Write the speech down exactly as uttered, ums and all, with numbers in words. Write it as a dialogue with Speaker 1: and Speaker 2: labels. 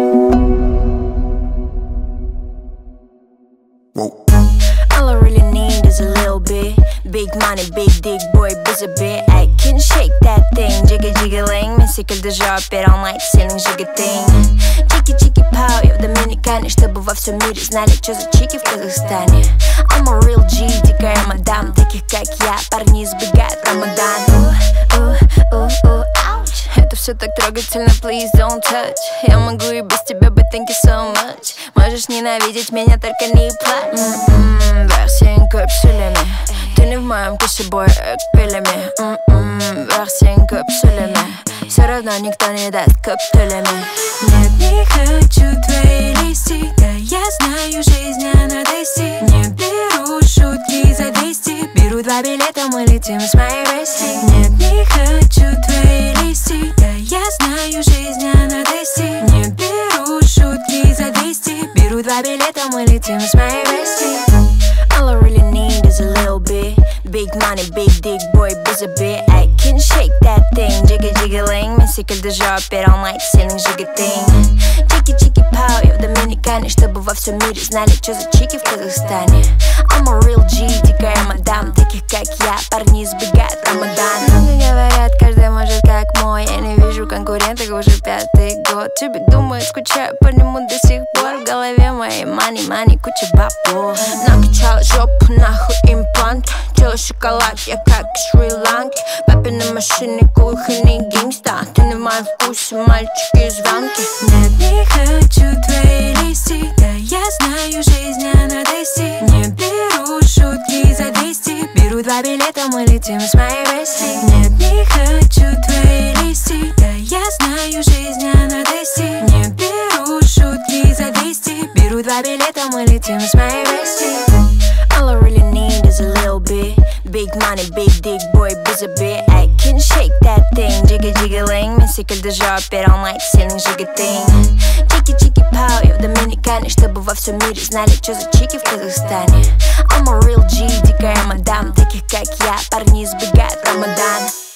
Speaker 1: All I really need is a little bit. Big money, big dick, boy, без обид. I can shake that thing, jigga-jigga-ling. Мен секільди жопер, он like сильный жигатинг. Чики-чики-пау, я в Доминикане, чтобы во всем мире знали, что за чики в Казахстане. I'm a real G, дикая мадам. Таких как я, парни избегают Рамадан. У-у-у-у, ауч. Это все так трогательно, please don't touch. Я могу и без тебя, but thank you so much. Можешь ненавидеть меня, только не плачь. М-м, версия капсулями. Ты не в моем кошебое экпелями. М-м, версия капсулями. Все равно никто не даст каптулями.
Speaker 2: Нет, не хочу твои листи. Да я знаю, жизнь она тести. Не беру шутки за двести.
Speaker 1: Беру два билета, мы летим с моей вести.
Speaker 2: Нет, не хочу твои листи. Да я знаю, жизнь она тести.
Speaker 1: Не беру шутки за двести. Беру два билета, мы летим с моей вести. All I really need is a little bit. Big money, big dick, boy, без обид. I can shake that thing, jigga-jigga-ling. Мен секільди жопер, он like сильный жигатинг. Чики-чики-пау, я в Доминикане, чтобы во всем мире знали, что за чики в Казахстане. I'm a real G, дикая мадам. Таких как я, парни избегают Рамадан. Много говорят, каждый может как мой. Я не вижу конкурентов уже пятый год. Тюбик думаю, скучаю по нему до сих пор. В голове моей money, money, куча бабов. Накачала жопу, нахуй имплант. Тело шоколад, я как из Шри-Ланки. Папины машины, кухонный гангста. Ты не в моем вкусе, мальчики из Ванки.
Speaker 2: Нет, не хочу твои листи. Да я знаю, жизнь она тести.
Speaker 1: Не беру шутки за двести. Беру два билета, мы летим с моей вести.
Speaker 2: Нет, не хочу твои листи. Да я знаю, жизнь она тести.
Speaker 1: Не беру шутки за двести. Беру два билета, мы летим с моей вести. All I really need is a little bit. Big money, big dick, boy, без обид. I can shake that thing, jigga-jigga-ling. Мен секільди жопер, он like сильный жигатинг. Чики-чики-пау, я в Доминикане, чтобы во всем мире знали, что за чики в Казахстане. I'm a real G, дикая мадам. Таких как я, парни избегают Рамадан.